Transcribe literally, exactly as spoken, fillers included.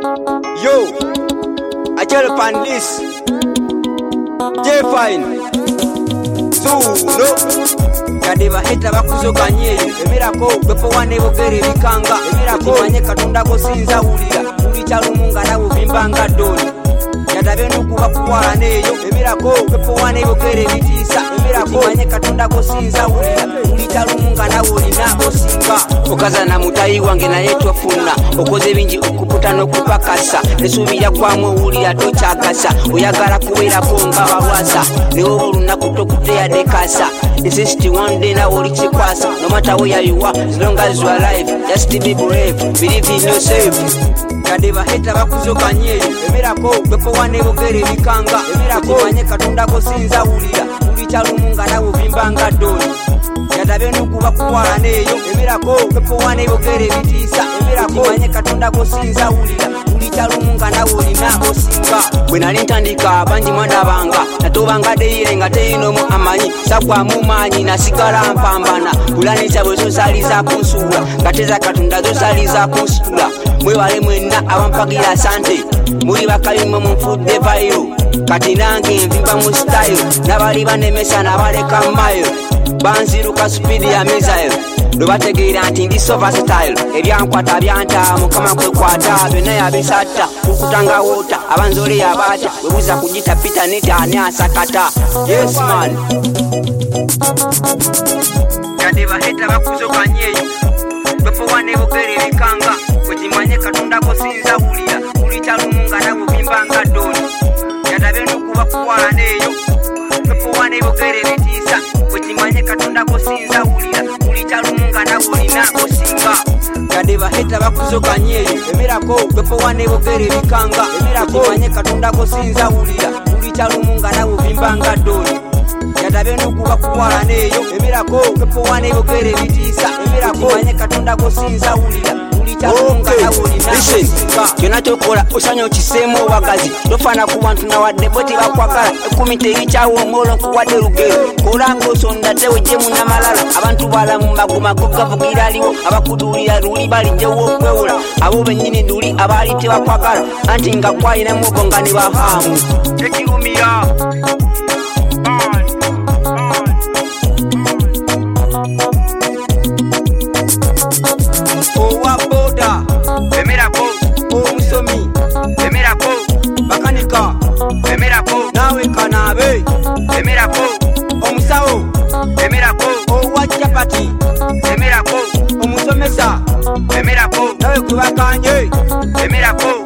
Yo, I tell upon this. J fine. So no. Kadeva heta bakuzoka nyeyo. Emirako bepo wane bogere bikanga. Emirako manye katonda go sinza ulira. Ulicha lumunga na ubimbanga doni. Yadabe nukuba kuwala neyo. Emirako bepo wane bogere bitisa. Emirako manye katonda go sinza ulira. Ulicha lumunga na ulina osinga. Okaza na mutayi wange na yetu afuna. Okoze bingi okuputa n'okupakasa. Nesubira kwamwe ulira tochakasa. Oyagala kubeera konga balwasa. Leo olunaku tokuteya dekasa. Insist one day na oli chikwasa. No matter where you are, as long as you are alive, just be brave. Believe in yourself. Kadeva heta bakuzoka nyeyo. Emirako bepo wane bogere bikanga. Emirako manye katonda go sinza ulira. Ulicha lumunga na ubimbanga doni. Yadabe nukuba kuwala neyo. Emirako bepo wane bogere bitisa. Emirako manye katonda go sinza ulira. Ulicha lumunga na ulina osinga. Bwena nintandika banji mwana banga. Natobanga deire nga teino mu amanyi. Sakwa mu manyi nasigala mpambana. Bulani zabo zosaliza kunsula. Kateza katonda zosaliza kunsula. Mwewale mwena abampagira sante. Muri bakabimwe mufudde bayo. Kati nange nvimba mu style. Nabali banemesa nabaleka mayo. Banziruka speed ya missile. Lubategeera nti ndi so versatile. Ebyankwata byanta mukama kwekwata. Byonna yabisata ukutanga wota. Abanzole yabata webuza kujita pita nita ani asakata. Yes man. Kadeva heta bakuzoka nyeyo. Bepo wane bogere bikanga. Wekimanye katonda go sinza ulira. Ulicha lumunga na bubimbanga doni. Yadabe nukuba kuwala neyo. Bepo wane bogere bitisa. Wekimanye katonda go sinza ulira. Ulicha lumunga na ulina osinga. Kadeva heta bakuzoka nyeyo. Emirako bepo wane bogere bikanga. Emirako manye katonda go sinza ulira. Ulicha lumunga na bubimbanga doni. Yadabe nukuba kuwala neyo. Emirako bepo wane bogere bitisa. Emirako manye katonda go sinza ulira. Okay, listen. Kyona chokola osanya okisemo wagazi. Tofana ku bantu na wadde boti bakwagala. Ekumi terichawo omolo kuwadde lugero. Kolango sonda tewe jemu na malala. Abantu balamu maguma gogavugira aliwo. Abakudulira luli balijjewo okwewola. Abo bennyini nduli abali tebakwagala. Anti nga kwalina mugo nga ne bahamu. Tekirumira. Owa boda, emirako, omusomi, emirako, bakanika, emirako, nawe kanabe, emirako, omusawo, emirako, owa chapati, emirako, omusomesa, emirako, nawe kubakanye, emirako.